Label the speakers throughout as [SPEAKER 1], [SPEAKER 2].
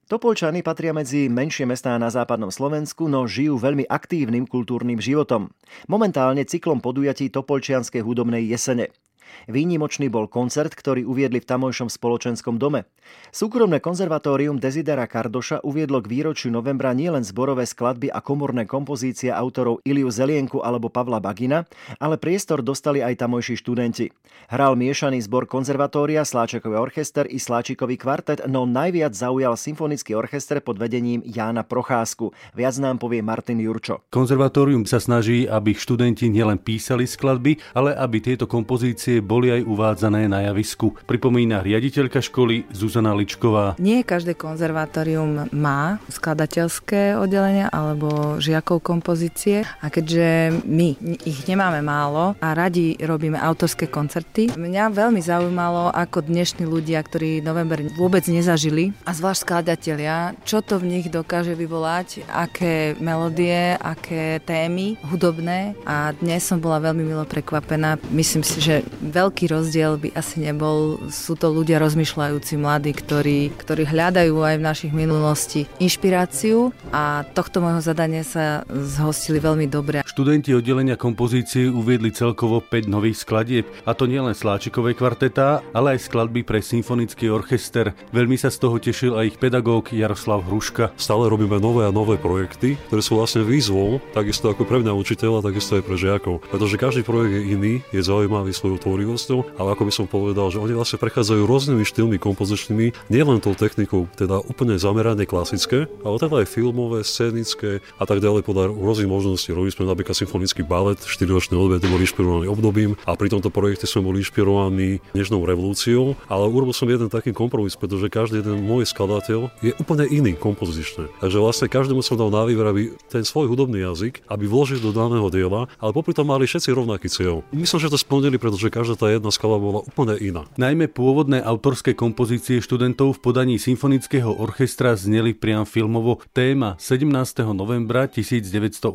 [SPEAKER 1] Topolčany patria medzi menšie mestá na západnom Slovensku, no žijú veľmi aktívnym kultúrnym životom. Momentálne cyklom podujatí Topolčianskej hudobnej jesene. Výnimočný bol koncert, ktorý uviedli v tamojšom spoločenskom dome. Súkromné konzervatórium Desidera Kardoša uviedlo k výročiu novembra nielen zborové skladby a komorné kompozície autorov Iliu Zelienku alebo Pavla Bagina, ale priestor dostali aj tamojší študenti. Hral miešaný zbor konzervatória, Sláčikový orchester i Sláčikový kvartet, no najviac zaujal symfonický orchester pod vedením Jána Procházku. Viac nám povie Martin Jurčo.
[SPEAKER 2] Konzervatórium sa snaží, aby študenti nielen písali skladby, ale aby tieto kompozície boli aj uvádzané na javisku. Pripomína riaditeľka školy Zuzana Ličková.
[SPEAKER 3] Nie každé konzervatórium má skladateľské oddelenia alebo žiakov kompozície, a keďže my ich nemáme málo a radi robíme autorské koncerty, mňa veľmi zaujímalo, ako dnešní ľudia, ktorí november vôbec nezažili, a zvlášť skladatelia, čo to v nich dokáže vyvolať, aké melódie, aké témy hudobné, a dnes som bola veľmi milo prekvapená. Myslím si, že veľký rozdiel by asi nebol. Sú to ľudia rozmýšľajúci, mladí, ktorí hľadajú aj v našich minulosti inšpiráciu, a tohto môjho zadania sa zhostili veľmi dobre.
[SPEAKER 2] Študenti oddelenia kompozície uviedli celkovo 5 nových skladieb, a to nielen Sláčikové kvartetá, ale aj skladby pre symfonický orchester. Veľmi sa z toho tešil aj ich pedagóg Jaroslav Hruška.
[SPEAKER 4] Stále robíme nové a nové projekty, ktoré sú vlastne výzvou, takisto ako pre mňa učiteľa, takisto aj pre žiakov. Pretože každý projekt je iný, je zaujímavý svojou tvorivosťou, ale ako by som povedal, že oni vlastne prechádzajú rôznymi štýlmi kompozičnými, nielen tou technikou, teda úplne zamerane klasické, ale teda aj filmové, scénické a tak ďalej podľa rôznych možností. Robili sme napríklad symfonický balet, 4-ročné obdobie, bol inšpirovaný obdobím, a pri tomto projekte sme boli inšpirovaní Nežnou revolúciou, ale urobil som jeden taký kompromis, pretože každý jeden môj skladateľ je úplne iný kompozične. Takže vlastne každému som dal na výber, aby ten svoj hudobný jazyk, aby vložil do daného diela, ale popri tom mali všetci rovnaký cieľ. Myslím, že to splnili, pretože každá tá jedna skladba bola úplne iná.
[SPEAKER 2] Najmä pôvodné autorské kompozície študentov v podaní symfonického orchestra zneli priam filmovo. Téma 17. novembra 1989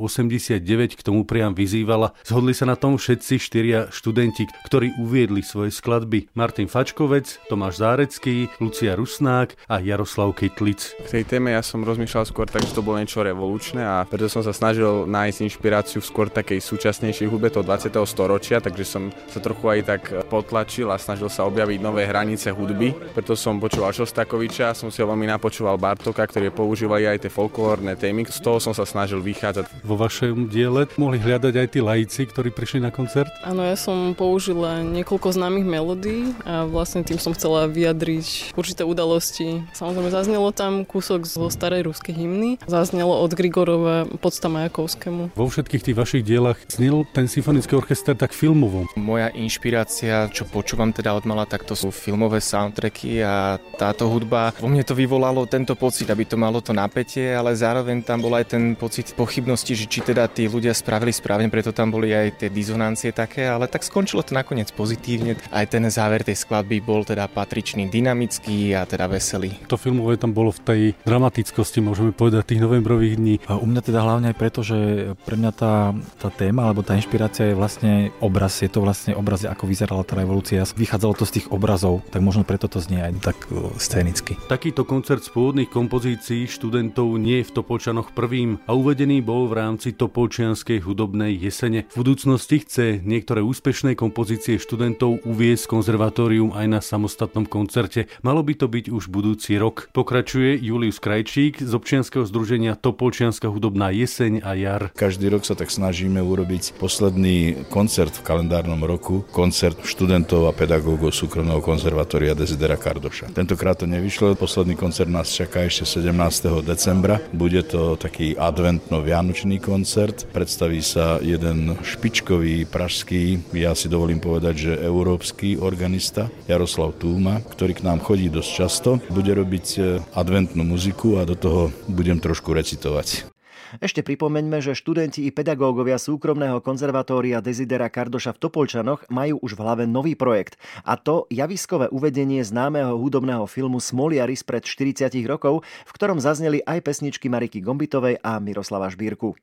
[SPEAKER 2] k tomu priam vyzývala. Zhodli sa na tom všetci 4 študenti, ktorí uviedli svoje skladby: Martin Fačkovec, Tomáš Zárecký, Lucia Rusnák a Jaroslav Kytlic.
[SPEAKER 5] K tej téme ja som rozmýšľal skôr tak, že to bolo niečo revolučné, a preto som sa snažil nájsť inšpiráciu v skôr takej súčasnejšej hudbe toho 20. storočia, takže som sa trochu aj tak potlačil a snažil sa objaviť nové hranice hudby. Preto som počúval Šostakoviča, som si ho veľmi napočúval Bartóka, ktorí používali aj tie folklórne témy. Z toho som sa snažil vychádzať.
[SPEAKER 2] Vo vašom diele mohli hľadať aj tí laici, ktorí prišli na koncert?
[SPEAKER 6] Áno, ja som použila niekoľko známych melódií a vlastne tým som chcela vyjadriť určité udalosti. Samozrejme zaznelo tam kúsok zo starej ruskej hymny, zaznelo od Grigorova Podsta Majakovskému.
[SPEAKER 2] Vo všetkých tých vašich dielach znel ten symfonický orchester tak filmovo.
[SPEAKER 7] Moja inšpirácia, čo počúvam teda od mala, tak to sú filmové soundtracky, a táto hudba, vo mne to vyvolalo tento pocit, aby to malo to napätie, ale zároveň tam bol aj ten pocit pochybnosti, že či teda tí ľudia spravili správne, preto tam boli aj tie disonancie také, ale tak skončilo to nakoniec pozitívne. Aj ten záver tej skladby bol teda patričný, dynamický a teda veselý.
[SPEAKER 2] To filmové tam bolo v tej dramatickosti, môžeme povedať, tých novembrových dní.
[SPEAKER 8] A u mňa teda hlavne aj preto, že pre mňa tá téma alebo tá inšpirácia je vlastne obraz. Je to vlastne obraz, ako vyzerala tá revolúcia. Vychádzalo to z tých obrazov, tak možno preto to znie aj tak scénicky.
[SPEAKER 2] Takýto koncert z pôvodných kompozícií študentov nie je v Topolčanoch prvým a uvedený bol v rámci Topolčianskej hudobnej jesene. V budúcnosti chce niektoré úspešné kompozície študentov uviesť konzervatórium aj na samostatnom koncerte. Malo by to byť už budúci rok. Pokračuje Julius Krajčík z občianskeho združenia Topolčianska hudobná jeseň a jar.
[SPEAKER 9] Každý rok sa tak snažíme urobiť posledný koncert v kalendárnom roku, koncert študentov a pedagógov súkromného konzervatória Desidera Kardoša. Tentokrát to nevyšlo, posledný koncert nás čaká ešte 17. decembra. Bude to taký adventno-vianočný koncert. Predstaví sa jeden špičkový pražský, ja si dovolím povedať, že európsky organista Jaroslav Túma, ktorý k nám chodí dosť často. Bude robiť adventnú muziku a do toho budem trošku recitovať.
[SPEAKER 1] Ešte pripomeňme, že študenti i pedagógovia súkromného konzervatória Desidera Kardoša v Topolčanoch majú už v hlave nový projekt. A to javiskové uvedenie známeho hudobného filmu Smoliaris pred 40 rokov, v ktorom zazneli aj pesničky Mariky Gombitovej a Miroslava Žbírku.